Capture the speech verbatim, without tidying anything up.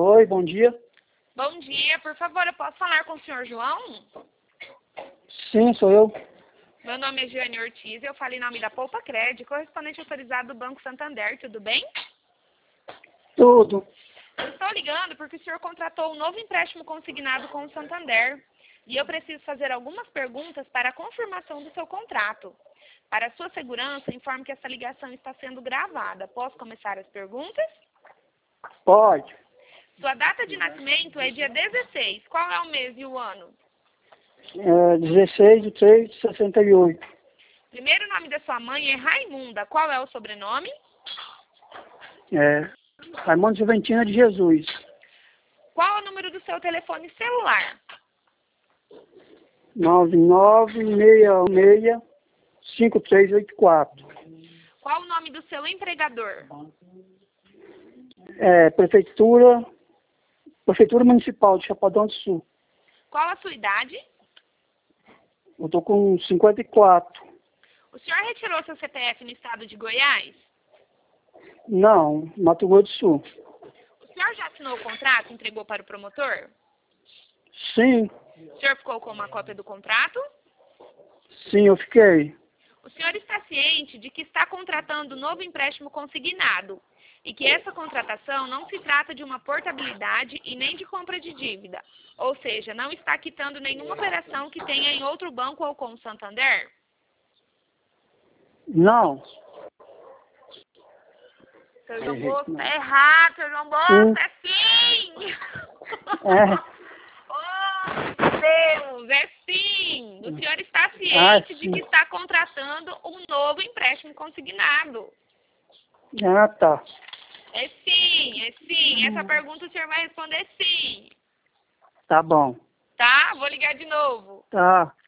Oi, bom dia. Bom dia, por favor, eu posso falar com o senhor João? Sim, sou eu. Meu nome é Giane Ortiz, eu falo em nome da Poupa Cred, correspondente autorizado do Banco Santander, tudo bem? Tudo. Eu estou ligando porque o senhor contratou um novo empréstimo consignado com o Santander e eu preciso fazer algumas perguntas para a confirmação do seu contrato. Para sua segurança, informo que essa ligação está sendo gravada. Posso começar as perguntas? Pode. Sua data de nascimento é dia dezesseis. Qual é o mês e o ano? É, dezesseis de três de sessenta e oito. Primeiro nome da sua mãe é Raimunda. Qual é o sobrenome? É, Raimundo Juventina de Jesus. Qual é o número do seu telefone celular? nove nove seis seis cinco três oito quatro. Qual o nome do seu empregador? É, Prefeitura, Prefeitura Municipal de Chapadão do Sul. Qual a sua idade? Eu tô com cinquenta e quatro. O senhor retirou seu C P F no estado de Goiás? Não, Mato Grosso do Sul. O senhor já assinou o contrato e entregou para o promotor? Sim, O senhor ficou com uma cópia do contrato? sim, eu fiquei. O senhor está ciente de que está contratando um novo empréstimo consignado e que essa contratação não se trata de uma portabilidade e nem de compra de dívida, ou seja, não está quitando nenhuma operação que tenha em outro banco ou com o Santander? Não. Seu João Bosco, tá errado, seu João Bosco, Hum. é sim! É. Oh, Deus, é sim! O senhor está ciente Ah, de sim. que está contratando um novo empréstimo consignado. Ah, tá. É sim, é sim. Essa pergunta o senhor vai responder sim. Tá bom. Tá? Vou ligar de novo. Tá.